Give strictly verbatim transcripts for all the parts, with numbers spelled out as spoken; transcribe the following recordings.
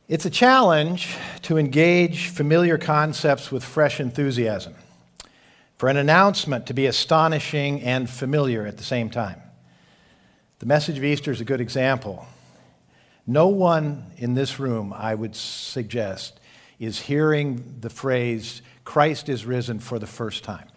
It's a challenge to engage familiar concepts with fresh enthusiasm, for an announcement to be astonishing and familiar at the same time. The message of Easter is a good example. No one in this room, I would suggest, is hearing the phrase, Christ is risen, for the first time.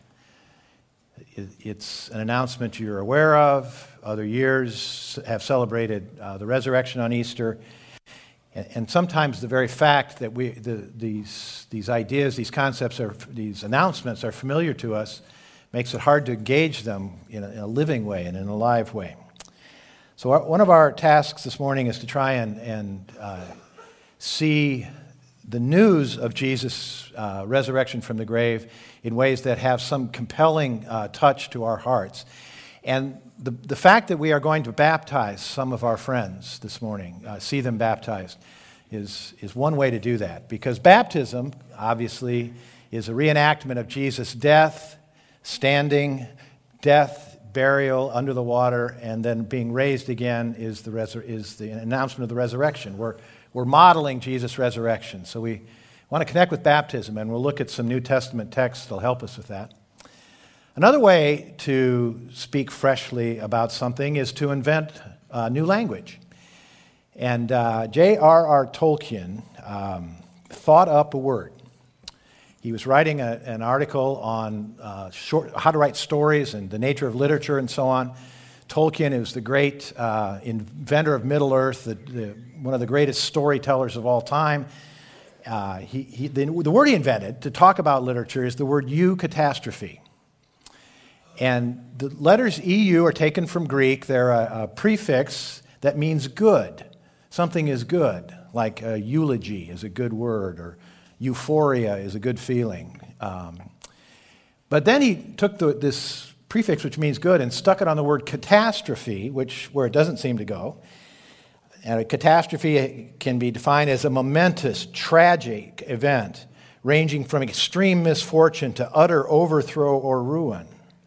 It's an announcement you're aware of. Other years have celebrated uh, the resurrection on Easter. And, and sometimes the very fact that we the, these these ideas, these concepts, are these announcements are familiar to us makes it hard to engage them in a, in a living way and in a live way. So our, one of our tasks this morning is to try and, and uh, see the news of Jesus' uh, resurrection from the grave in ways that have some compelling uh, touch to our hearts. And the, the fact that we are going to baptize some of our friends this morning, uh, see them baptized, is, is one way to do that. Because baptism, obviously, is a reenactment of Jesus' death, standing, death, burial under the water, and then being raised again is the, resur- is the announcement of the resurrection. We're, we're modeling Jesus' resurrection. So we want to connect with baptism, and we'll look at some New Testament texts that'll help us with that. Another way to speak freshly about something is to invent a new language. And uh, J R R Tolkien um, thought up a word. He was writing a, an article on uh, short, how to write stories and the nature of literature and so on. Tolkien is the great uh, inventor of Middle-earth, the, the, one of the greatest storytellers of all time. Uh, he, he, the, the word he invented to talk about literature is the word eucatastrophe. And the letters E U are taken from Greek. They're a, a prefix that means good. Something is good, like a eulogy is a good word, or euphoria is a good feeling. Um, but then he took the, this prefix, which means good, and stuck it on the word catastrophe, which where it doesn't seem to go. And a catastrophe can be defined as a momentous, tragic event, ranging from extreme misfortune to utter overthrow or ruin.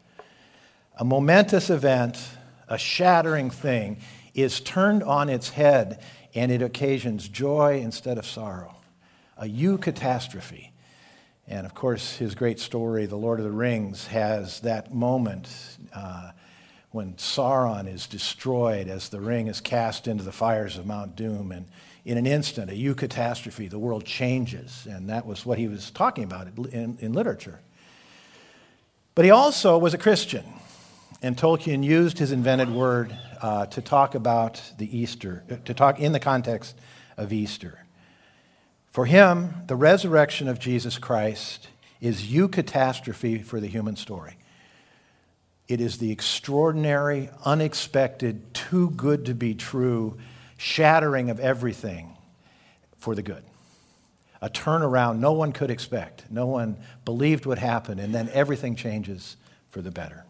A momentous event, a shattering thing, is turned on its head, and it occasions joy instead of sorrow. A eucatastrophe. And of course, his great story, The Lord of the Rings, has that moment uh, when Sauron is destroyed as the ring is cast into the fires of Mount Doom. And in an instant, a eucatastrophe, the world changes. And that was what he was talking about in, in literature. But he also was a Christian. And Tolkien used his invented word uh, to talk about the Easter, to talk in the context of Easter. For him, the resurrection of Jesus Christ is eucatastrophe for the human story. It is the extraordinary, unexpected, too good to be true shattering of everything for the good. A turnaround no one could expect. No one believed would happen, and then everything changes for the better.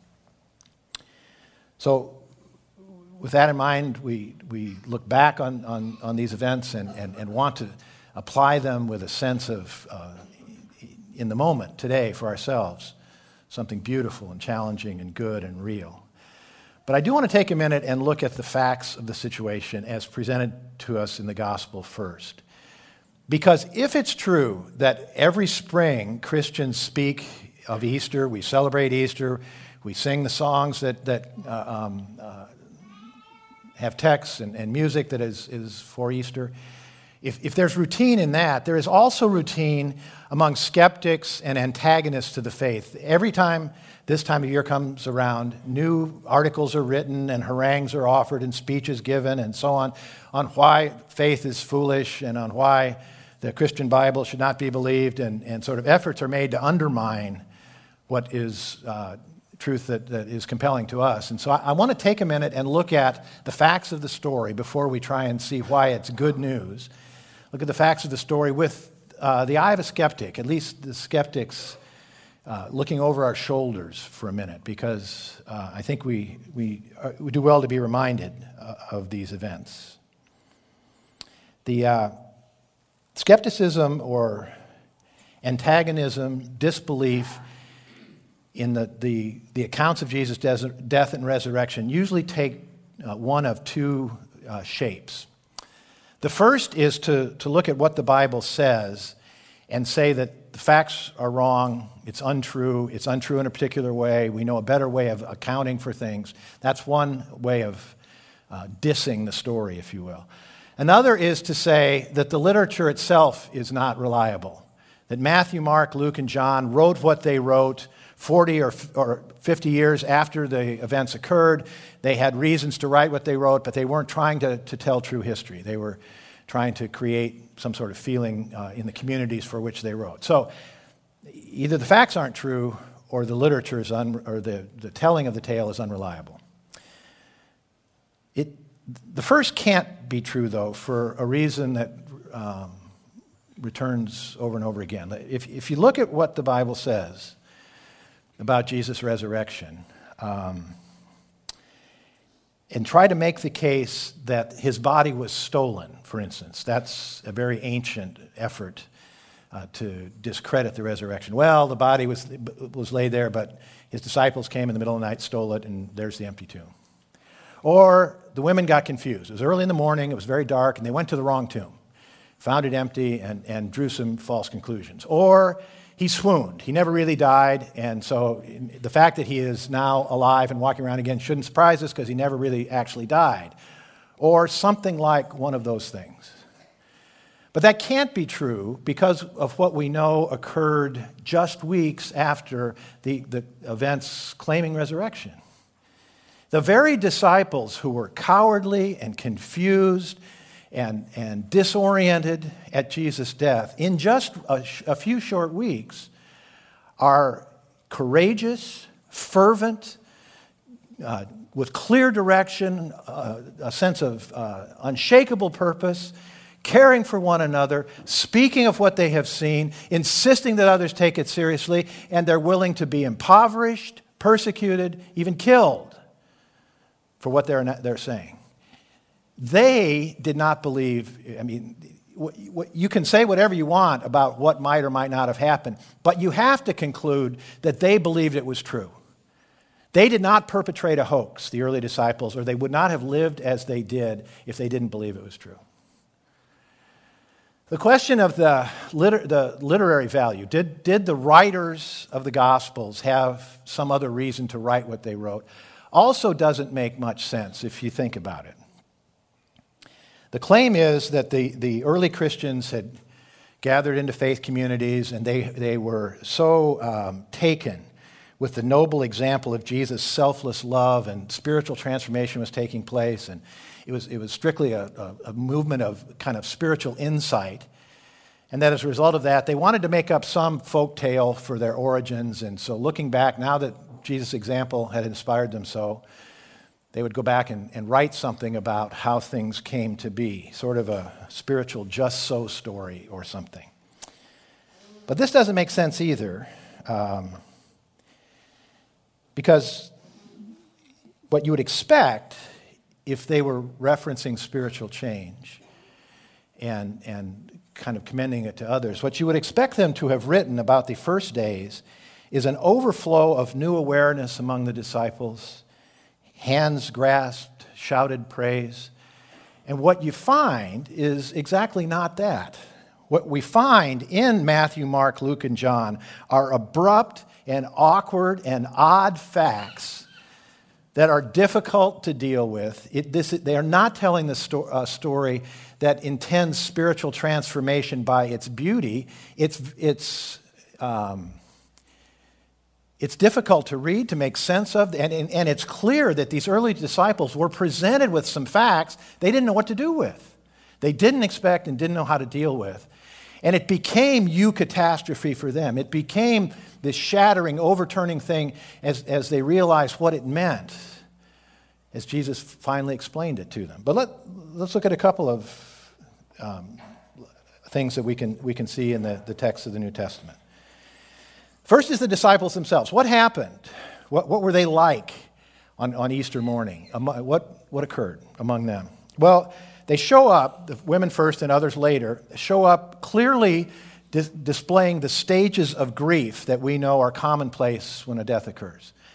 So with that in mind, we, we look back on, on, on these events and, and, and want to apply them with a sense of, uh, in the moment, today, for ourselves, something beautiful and challenging and good and real. But I do want to take a minute and look at the facts of the situation as presented to us in the gospel first. Because if it's true that every spring Christians speak of Easter, we celebrate Easter, we sing the songs that, that uh, um, uh, have texts and, and music that is, is for Easter. If, if there's routine in that, there is also routine among skeptics and antagonists to the faith. Every time this time of year comes around, new articles are written and harangues are offered and speeches given and so on, on why faith is foolish and on why the Christian Bible should not be believed, and, and sort of efforts are made to undermine what is uh, truth that, that is compelling to us. And so I, I want to take a minute and look at the facts of the story before we try and see why it's good news. Look at the facts of the story with uh, the eye of a skeptic, at least the skeptics uh, looking over our shoulders for a minute, because uh, I think we, we, are, we do well to be reminded uh, of these events. The uh, skepticism or antagonism, disbelief in the, the, the accounts of Jesus' death and resurrection usually take uh, one of two uh, shapes. The first is to, to look at what the Bible says and say that the facts are wrong, it's untrue, it's untrue in a particular way, we know a better way of accounting for things. That's one way of uh, dissing the story, if you will. Another is to say that the literature itself is not reliable, that Matthew, Mark, Luke, and John wrote what they wrote forty or fifty years after the events occurred. They had reasons to write what they wrote, but they weren't trying to, to tell true history. They were trying to create some sort of feeling uh, in the communities for which they wrote. So either the facts aren't true or the literature is un, or the, the telling of the tale is unreliable. It, the first can't be true, though, for a reason that um, returns over and over again. If, if you look at what the Bible says about Jesus' resurrection, um, and try to make the case that his body was stolen, for instance. That's a very ancient effort uh, to discredit the resurrection. Well, the body was, was laid there, but his disciples came in the middle of the night, stole it, and there's the empty tomb. Or the women got confused. It was early in the morning, it was very dark, and they went to the wrong tomb, found it empty, and, and drew some false conclusions. Or he swooned. He never really died, and so the fact that he is now alive and walking around again shouldn't surprise us because he never really actually died. Or something like one of those things. But that can't be true because of what we know occurred just weeks after the, the events claiming resurrection. The very disciples who were cowardly and confused and, and disoriented at Jesus' death, in just a, a few short weeks, are courageous, fervent, uh, with clear direction, uh, a sense of uh, unshakable purpose, caring for one another, speaking of what they have seen, insisting that others take it seriously, and they're willing to be impoverished, persecuted, even killed for what they're, they're saying. They did not believe, I mean, you can say whatever you want about what might or might not have happened, but you have to conclude that they believed it was true. They did not perpetrate a hoax, the early disciples, or they would not have lived as they did if they didn't believe it was true. The question of the, liter- the literary value, did, did the writers of the Gospels have some other reason to write what they wrote, also doesn't make much sense if you think about it. The claim is that the, the early Christians had gathered into faith communities and they, they were so um, taken with the noble example of Jesus' selfless love and spiritual transformation was taking place, and it was, it was strictly a, a, a movement of kind of spiritual insight, and that as a result of that, they wanted to make up some folk tale for their origins, and so looking back, now that Jesus' example had inspired them so, they would go back and, and write something about how things came to be, sort of a spiritual just so story or something. But this doesn't make sense either, um, because what you would expect if they were referencing spiritual change and, and kind of commending it to others, what you would expect them to have written about the first days is an overflow of new awareness among the disciples, hands grasped, shouted praise. And what you find is exactly not that. What we find in Matthew, Mark, Luke, and John are abrupt and awkward and odd facts that are difficult to deal with. It, this, they are not telling the sto- uh, story that intends spiritual transformation by its beauty. It's, it's, um, It's difficult to read, to make sense of, and, and, and it's clear that these early disciples were presented with some facts they didn't know what to do with. They didn't expect and didn't know how to deal with. And it became eucatastrophe for them. It became this shattering, overturning thing as, as they realized what it meant, as Jesus finally explained it to them. But let, let's look at a couple of um, things that we can, we can see in the, the text of the New Testament. First is the disciples themselves. What happened? What, what were they like on, on Easter morning? What, what occurred among them? Well, they show up, the women first and others later, show up clearly dis- displaying the stages of grief that we know are commonplace when a death occurs.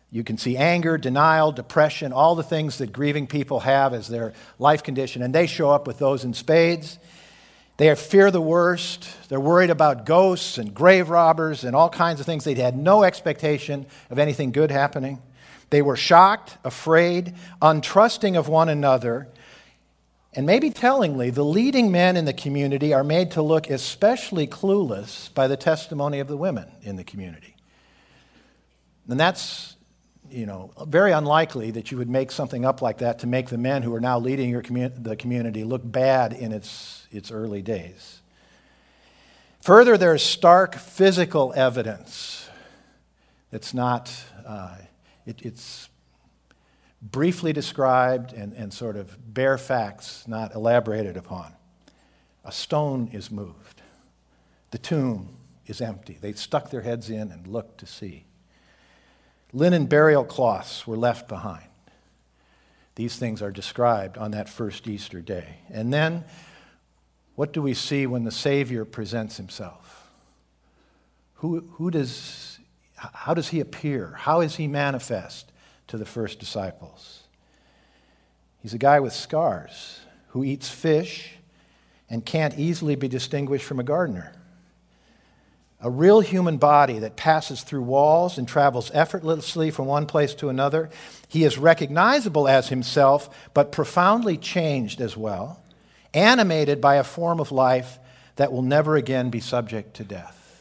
You can see anger, denial, depression, all the things that grieving people have as their life condition, and they show up with those in spades. They fear the worst. They're worried about ghosts and grave robbers and all kinds of things. They had no expectation of anything good happening. They were shocked, afraid, untrusting of one another. And maybe tellingly, the leading men in the community are made to look especially clueless by the testimony of the women in the community. And that's, you know, very unlikely that you would make something up like that to make the men who are now leading your commu- the community look bad in its, its early days. Further, there's stark physical evidence. It's not, uh, it, it's briefly described and, and sort of bare facts, not elaborated upon. A stone is moved. The tomb is empty. They stuck their heads in and looked to see. Linen burial cloths were left behind. These things are described on that first Easter day. And then, what do we see when the Savior presents himself? Who, who does, how does he appear? How is he manifest to the first disciples? He's a guy with scars who eats fish and can't easily be distinguished from a gardener. A real human body that passes through walls and travels effortlessly from one place to another. He is recognizable as himself, but profoundly changed as well, animated by a form of life that will never again be subject to death.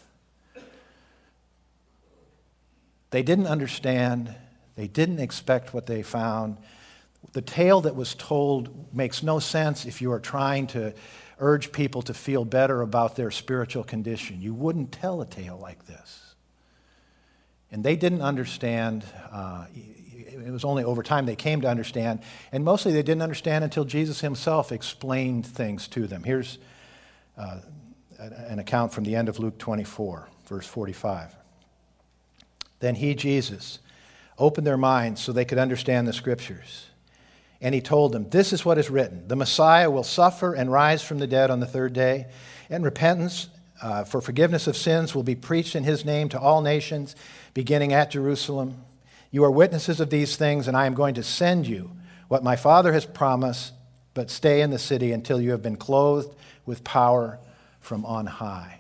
They didn't understand. They didn't expect what they found. The tale that was told makes no sense if you are trying to urge people to feel better about their spiritual condition. You wouldn't tell a tale like this. And they didn't understand. Uh, it was only over time they came to understand. And mostly they didn't understand until Jesus himself explained things to them. Here's uh, an account from the end of Luke twenty-four, verse forty-five. Then he, Jesus, opened their minds so they could understand the Scriptures. And he told them, this is what is written. The Messiah will suffer and rise from the dead on the third day, and repentance uh, for forgiveness of sins will be preached in his name to all nations, beginning at Jerusalem. You are witnesses of these things, and I am going to send you what my Father has promised, but stay in the city until you have been clothed with power from on high.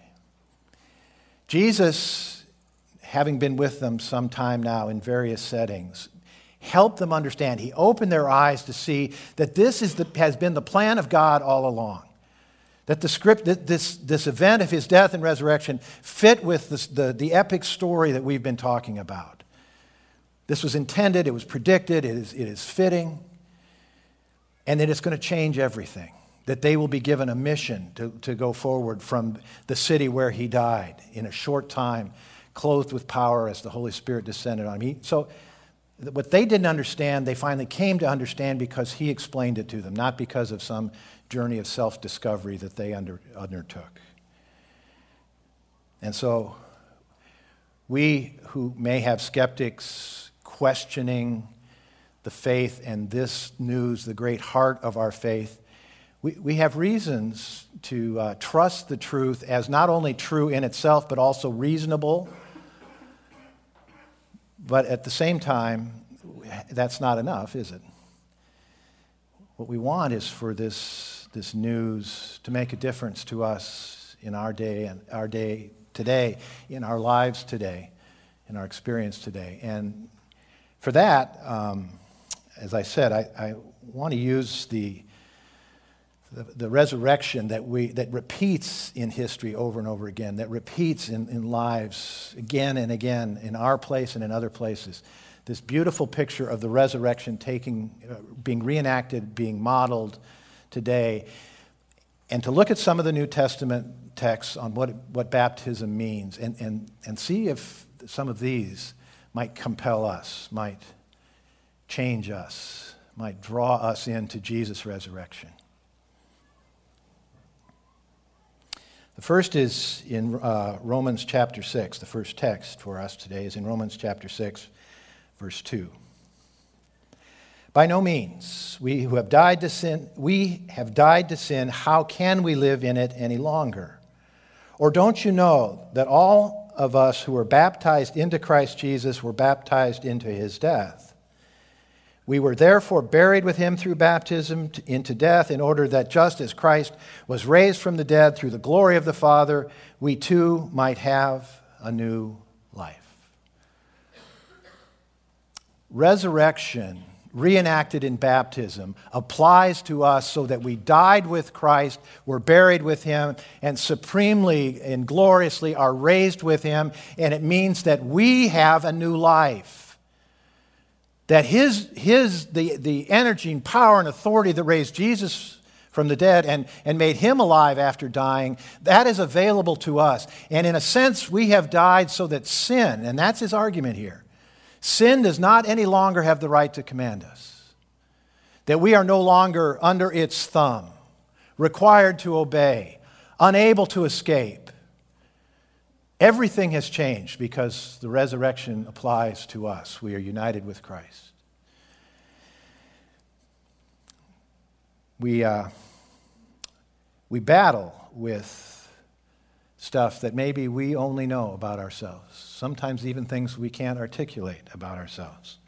Jesus, having been with them some time now in various settings, helped them understand. He opened their eyes to see that this is the, has been the plan of God all along. That the script, that this, this event of his death and resurrection fit with this, the, the epic story that we've been talking about. This was intended, it was predicted, it is, it is fitting, and that it's going to change everything. That they will be given a mission to, to go forward from the city where he died in a short time, clothed with power as the Holy Spirit descended on him. He, so, what they didn't understand, they finally came to understand because he explained it to them, not because of some journey of self-discovery that they under, undertook. And so, we who may have skeptics questioning the faith and this news, the great heart of our faith, we, we have reasons to uh, trust the truth as not only true in itself, but also reasonable. But at the same time, that's not enough, is it? What we want is for this, this news to make a difference to us in our day and our day today, in our lives today, in our experience today. And for that, um, as I said, I, I want to use the, the the resurrection that we that repeats in history over and over again, that repeats in, in lives again and again in our place and in other places. This beautiful picture of the resurrection taking, uh, being reenacted, being modeled today, and to look at some of the New Testament texts on what what baptism means, and and and see if some of these might compel us, might change us, might draw us into Jesus' resurrection. The first is in uh, Romans chapter six. The first text for us today is in Romans chapter six, verse two. By no means, we who have died to sin, we have died to sin, how can we live in it any longer? Or don't you know that all of us who were baptized into Christ Jesus were baptized into his death. We were therefore buried with him through baptism into death, in order that just as Christ was raised from the dead through the glory of the Father, we too might have a new life. Resurrection, reenacted in baptism, applies to us so that we died with Christ, were buried with him, and supremely and gloriously are raised with him. And it means that we have a new life. That his, his the, the energy and power and authority that raised Jesus from the dead and, and made him alive after dying, that is available to us. And in a sense, we have died so that sin, and that's his argument here, sin does not any longer have the right to command us. That we are no longer under its thumb, required to obey, unable to escape. Everything has changed because the resurrection applies to us. We are united with Christ. We, uh, we battle with stuff that maybe we only know about ourselves. Sometimes even things we can't articulate about ourselves.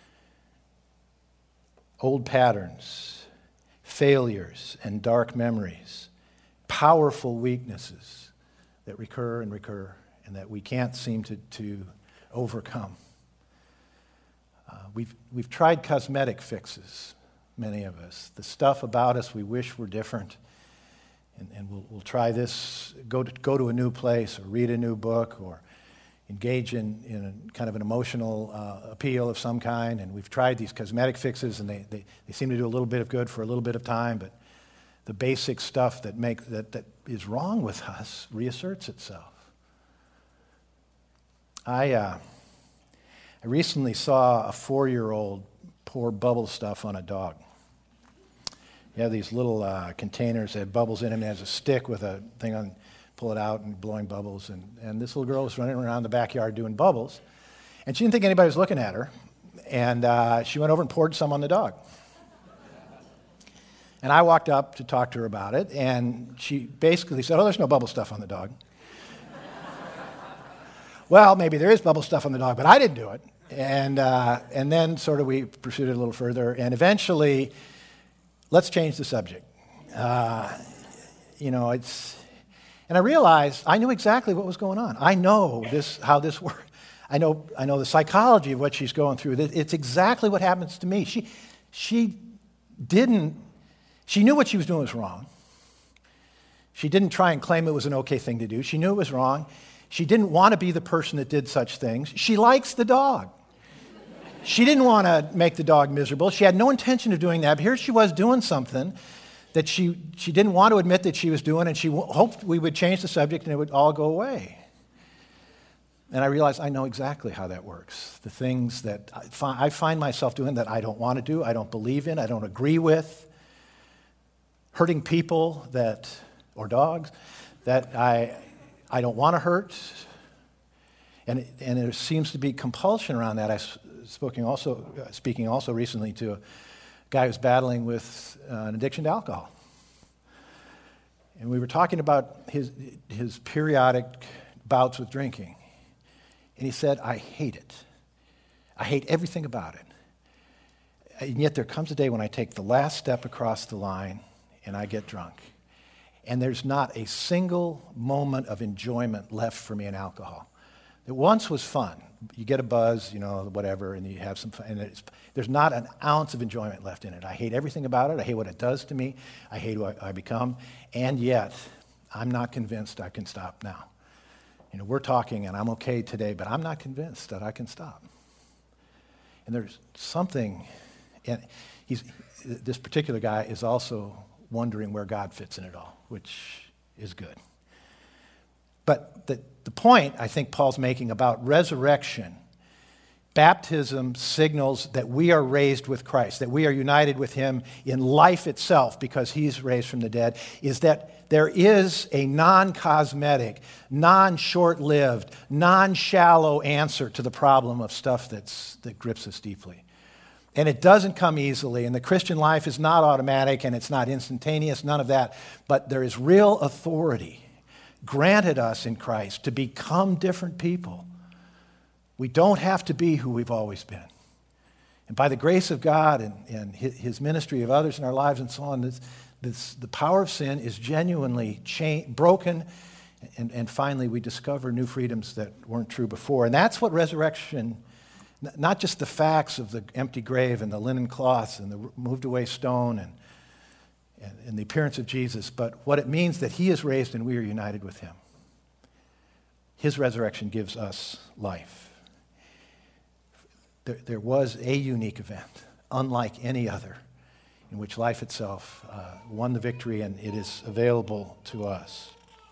Old patterns, failures, and dark memories, powerful weaknesses that recur and recur and that we can't seem to, to overcome. Uh, we've, we've tried cosmetic fixes, many of us. The stuff about us we wish were different. And, and we'll, we'll try this, go to, go to a new place or read a new book or engage in, in a kind of an emotional uh, appeal of some kind. And we've tried these cosmetic fixes and they, they, they seem to do a little bit of good for a little bit of time, but the basic stuff that make that, that is wrong with us reasserts itself. I uh, I recently saw a four-year-old pour bubble stuff on a dog. You have these little uh, containers that have bubbles in them, and it has a stick with a thing on, pull it out and blowing bubbles. And, and this little girl was running around the backyard doing bubbles, and she didn't think anybody was looking at her, and uh, she went over and poured some on the dog. And I walked up to talk to her about it, and she basically said, oh, there's no bubble stuff on the dog. Well, maybe there is bubble stuff on the dog, but I didn't do it. And, uh, and then sort of we pursued it a little further, and eventually, let's change the subject. Uh, you know, it's, and I realized I knew exactly what was going on. I know this, how this works. I know, I know the psychology of what she's going through. It's exactly what happens to me. She, she didn't She knew what she was doing was wrong. She didn't try and claim it was an okay thing to do. She knew it was wrong. She didn't want to be the person that did such things. She likes the dog. She didn't want to make the dog miserable. She had no intention of doing that. But here she was doing something that she, she didn't want to admit that she was doing, and she w- hoped we would change the subject and it would all go away. And I realized I know exactly how that works. The things that I find, I find myself doing that I don't want to do, I don't believe in, I don't agree with. Hurting people that, or dogs, that I, I don't want to hurt. And, and there seems to be compulsion around that. I was speaking also, uh, speaking also recently to a guy who's battling with uh, an addiction to alcohol. And we were talking about his, his periodic bouts with drinking. And he said, I hate it. I hate everything about it. And yet there comes a day when I take the last step across the line and I get drunk. And there's not a single moment of enjoyment left for me in alcohol. It once was fun. You get a buzz, you know, whatever, and you have some fun. And it's, there's not an ounce of enjoyment left in it. I hate everything about it. I hate what it does to me. I hate who I, I become. And yet, I'm not convinced I can stop now. You know, we're talking, and I'm okay today, but I'm not convinced that I can stop. And there's something, and he's, this particular guy is also wondering where God fits in it all, which is good. But the, the point I think Paul's making about resurrection, baptism signals that we are raised with Christ, that we are united with him in life itself because he's raised from the dead, is that there is a non-cosmetic, non-short-lived, non-shallow answer to the problem of stuff that's, that grips us deeply. And it doesn't come easily, and the Christian life is not automatic, and it's not instantaneous, none of that. But there is real authority granted us in Christ to become different people. We don't have to be who we've always been. And by the grace of God and, and his ministry of others in our lives and so on, this, this, the power of sin is genuinely cha- broken, and, and finally we discover new freedoms that weren't true before. And that's what resurrection, not just the facts of the empty grave and the linen cloths and the moved away stone and, and, and the appearance of Jesus, but what it means that he is raised and we are united with him. His resurrection gives us life. There, there was a unique event, unlike any other, in which life itself uh, won the victory, and it is available to us.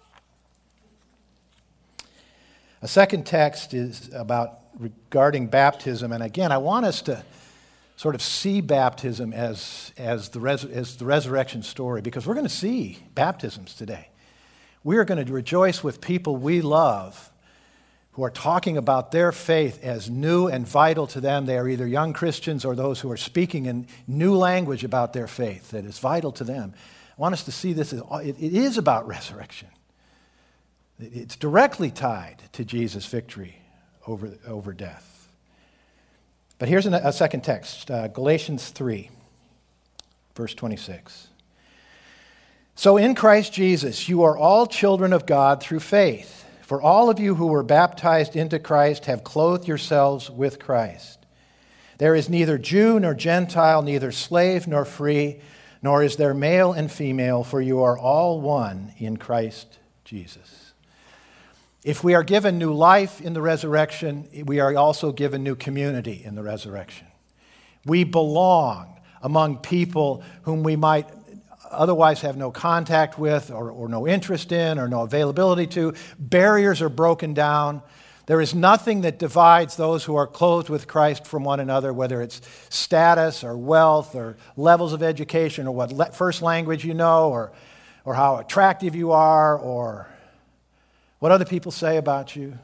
A second text is about regarding baptism, and again, I want us to sort of see baptism as, as, the, res, as the resurrection story, because we're going to see baptisms today. We are going to rejoice with people we love who are talking about their faith as new and vital to them. They are either young Christians or those who are speaking in new language about their faith that is vital to them. I want us to see this as it, it is about resurrection. It's directly tied to Jesus' victory over, over death. But here's a, a second text, uh, Galatians three, verse twenty-six. So in Christ Jesus, you are all children of God through faith. For all of you who were baptized into Christ have clothed yourselves with Christ. There is neither Jew nor Gentile, neither slave nor free, nor is there male and female, for you are all one in Christ Jesus. If we are given new life in the resurrection, we are also given new community in the resurrection. We belong among people whom we might otherwise have no contact with or, or no interest in or no availability to. Barriers are broken down. There is nothing that divides those who are clothed with Christ from one another, whether it's status or wealth or levels of education or what le- first language you know or, or how attractive you are or what other people say about you.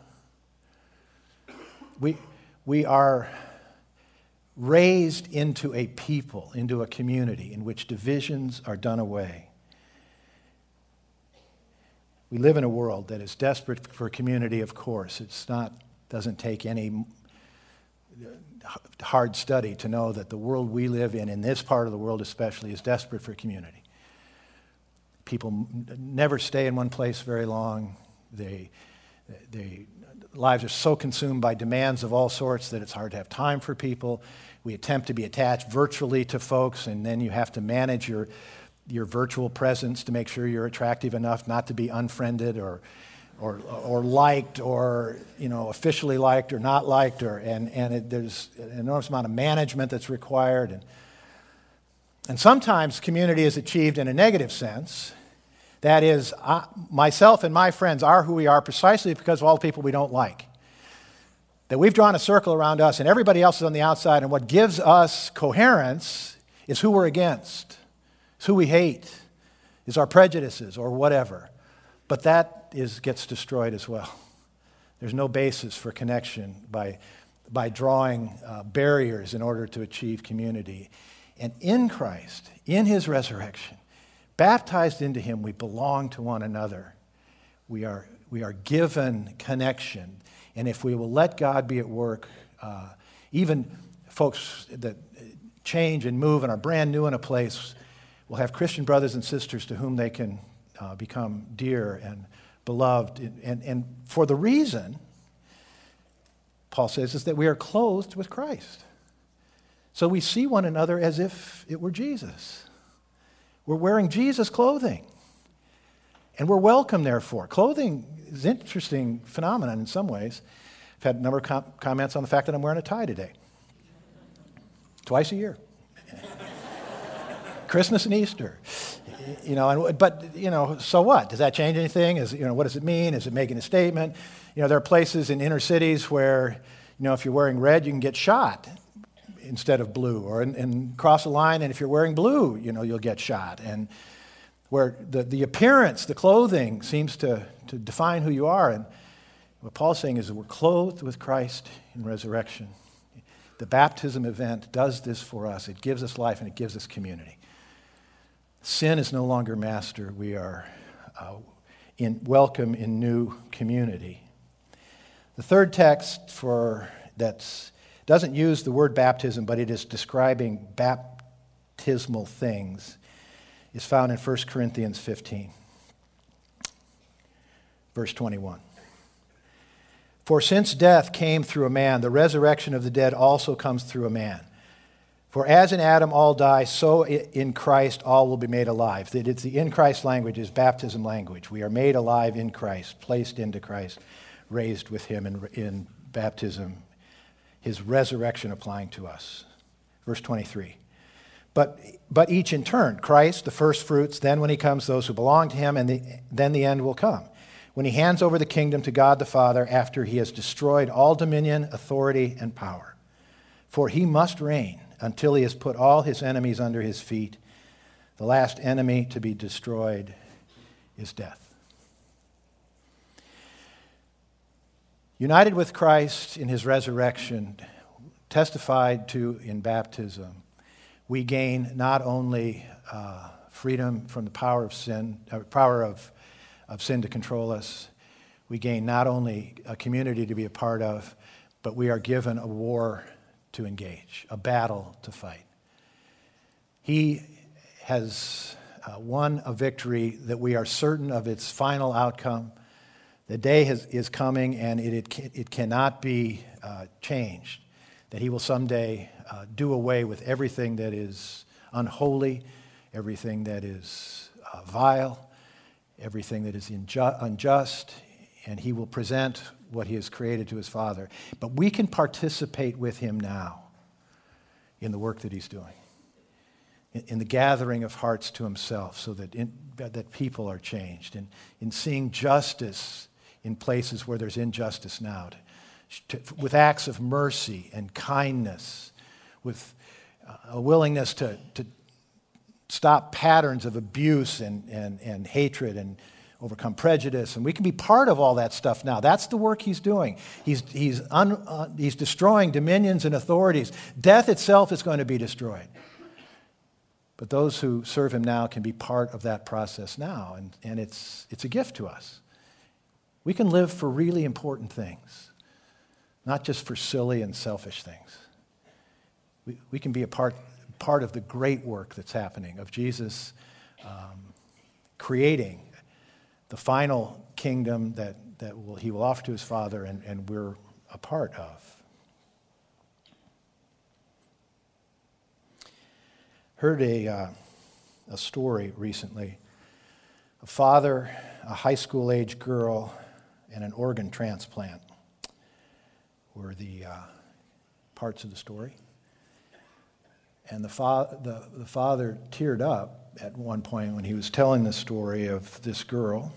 We, we are raised into a people, into a community in which divisions are done away. We live in a world that is desperate for community, of course. It's not, doesn't take any hard study to know that the world we live in, in this part of the world especially, is desperate for community. People never stay in one place very long. They, they lives are so consumed by demands of all sorts that it's hard to have time for people. We attempt to be attached virtually to folks, and then you have to manage your your virtual presence to make sure you're attractive enough not to be unfriended or or or liked or you know officially liked or not liked, or and and it, there's an enormous amount of management that's required, and and sometimes community is achieved in a negative sense. That is, I, myself and my friends are who we are precisely because of all the people we don't like. That we've drawn a circle around us and everybody else is on the outside, and what gives us coherence is who we're against, is who we hate, is our prejudices or whatever. But that is gets destroyed as well. There's no basis for connection by, by drawing uh, barriers in order to achieve community. And in Christ, in his resurrection, baptized into him, we belong to one another. We are, we are given connection. And if we will let God be at work, uh, even folks that change and move and are brand new in a place will have Christian brothers and sisters to whom they can uh, become dear and beloved. And, and, and for the reason, Paul says, is that we are clothed with Christ. So we see one another as if it were Jesus. We're wearing Jesus clothing. And we're welcome, therefore. Clothing is an interesting phenomenon in some ways. I've had a number of com- comments on the fact that I'm wearing a tie today. Twice a year. Christmas and Easter. You know, and, but, you know, so what? Does that change anything? Is, you know, what does it mean? Is it making a statement? You know, there are places in inner cities where, you know, if you're wearing red, you can get shot instead of blue, or and, and cross a line, and if you're wearing blue, you know, you'll get shot. And where the, the appearance, the clothing seems to, to define who you are. And what Paul's saying is that we're clothed with Christ in resurrection. The baptism event does this for us. It gives us life and it gives us community. Sin is no longer master. We are uh, in welcome in new community. The third text for that's doesn't use the word baptism, but it is describing baptismal things, is found in First Corinthians fifteen, verse twenty-one. For since death came through a man, the resurrection of the dead also comes through a man. For as in Adam all die, so in Christ all will be made alive. That it's the in Christ language is baptism language. We are made alive in Christ, placed into Christ, raised with him in, in baptism, his resurrection applying to us. Verse twenty-three. But, but each in turn, Christ, the first fruits, then when he comes, those who belong to him, and the, then the end will come, when he hands over the kingdom to God the Father after he has destroyed all dominion, authority, and power. For he must reign until he has put all his enemies under his feet. The last enemy to be destroyed is death. United with Christ in his resurrection, testified to in baptism, we gain not only uh, freedom from the power of sin, uh, power of, of sin to control us, we gain not only a community to be a part of, but we are given a war to engage, a battle to fight. He has uh, won a victory that we are certain of its final outcome. The day has, is coming, and it, it, can, it cannot be uh, changed, that he will someday uh, do away with everything that is unholy, everything that is uh, vile, everything that is inju- unjust, and he will present what he has created to his Father. But we can participate with him now in the work that he's doing, in, in the gathering of hearts to himself so that, in, that people are changed, and in seeing justice in places where there's injustice now, to, to, with acts of mercy and kindness, with uh, a willingness to, to stop patterns of abuse and, and, and hatred and overcome prejudice, and we can be part of all that stuff now. That's the work he's doing. He's, he's, un, uh, he's destroying dominions and authorities. Death itself is going to be destroyed. But those who serve him now can be part of that process now, and, and it's, it's a gift to us. We can live for really important things, not just for silly and selfish things. We, we can be a part, part of the great work that's happening of Jesus um, creating the final kingdom that, that will, he will offer to his Father, and, and we're a part of. Heard a, uh, a story recently. A father, a high school age girl, and an organ transplant were the uh, parts of the story. And the, fa- the, the father teared up at one point when he was telling the story of this girl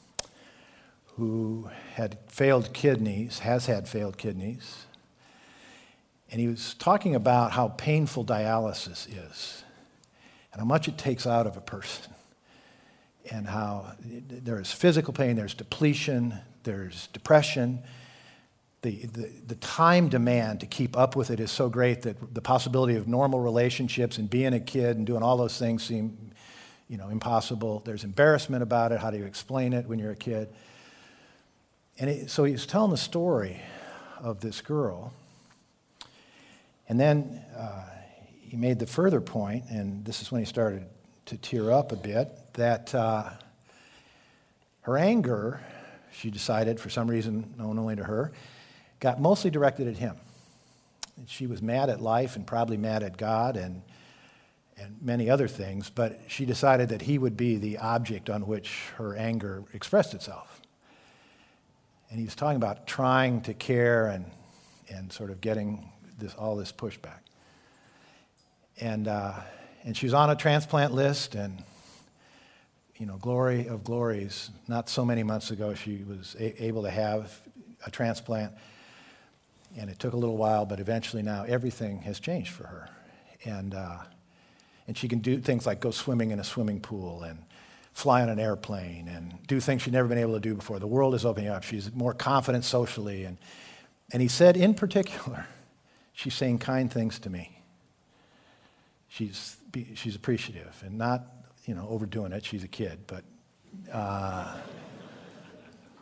who had failed kidneys, has had failed kidneys. And he was talking about how painful dialysis is and how much it takes out of a person, and how there's physical pain, there's depletion, there's depression. The, the, the time demand to keep up with it is so great that the possibility of normal relationships and being a kid and doing all those things seem, you know, impossible. There's embarrassment about it. How do you explain it when you're a kid? And it, so he was telling the story of this girl. And then uh, he made the further point, and this is when he started to tear up a bit, that uh, her anger, she decided for some reason known only to her, got mostly directed at him. And she was mad at life and probably mad at God and and many other things, but she decided that he would be the object on which her anger expressed itself. And he was talking about trying to care and and sort of getting this all this pushback. And uh, and she was on a transplant list, and you know, glory of glories, not so many months ago, she was a- able to have a transplant. And it took a little while, but eventually now everything has changed for her. And uh, and she can do things like go swimming in a swimming pool and fly on an airplane and do things she'd never been able to do before. The world is opening up. She's more confident socially. And, and he said, in particular, she's saying kind things to me. She's, she's appreciative and not, you know, overdoing it. She's a kid, but... Uh,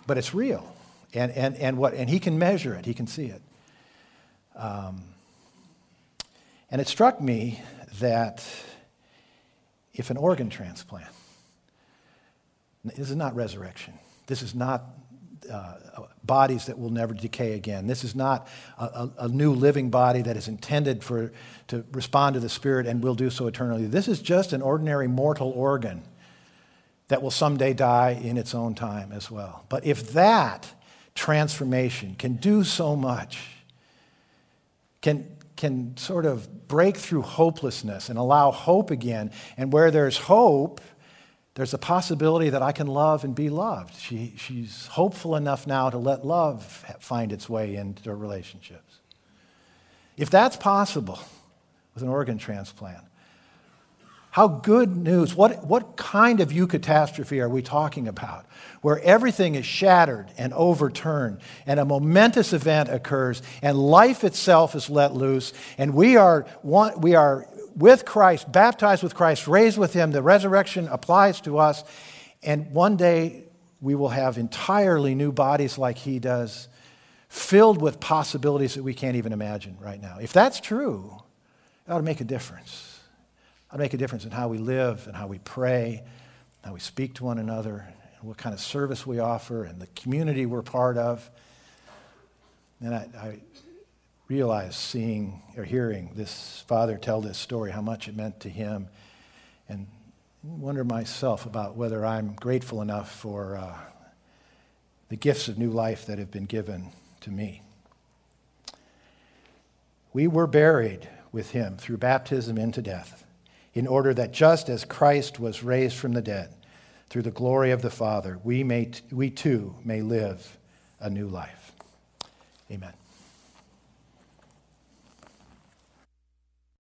but it's real. And, and, and, what, and he can measure it. He can see it. Um, and it struck me that if an organ transplant, this is not resurrection. This is not uh, bodies that will never decay again. This is not a, a, a new living body that is intended for to respond to the Spirit and will do so eternally. This is just an ordinary mortal organ that will someday die in its own time as well. But if that transformation can do so much, can, can sort of break through hopelessness and allow hope again, and where there's hope, there's a possibility that I can love and be loved. She, she's hopeful enough now to let love find its way into relationships. If that's possible with an organ transplant, how good news, what, what kind of eucatastrophe are we talking about? Where everything is shattered and overturned, and a momentous event occurs, and life itself is let loose, and we are, one, we are with Christ, baptized with Christ, raised with Him. The resurrection applies to us, and one day we will have entirely new bodies like He does, filled with possibilities that we can't even imagine right now. If that's true, it ought to make a difference. It'll make a difference in how we live and how we pray, how we speak to one another, and what kind of service we offer, and the community we're part of. And I, I realized seeing or hearing this father tell this story, how much it meant to him, and wonder myself about whether I'm grateful enough for uh, the gifts of new life that have been given to me. We were buried with Him through baptism into death, in order that just as Christ was raised from the dead through the glory of the Father, we may, we too may live a new life. Amen.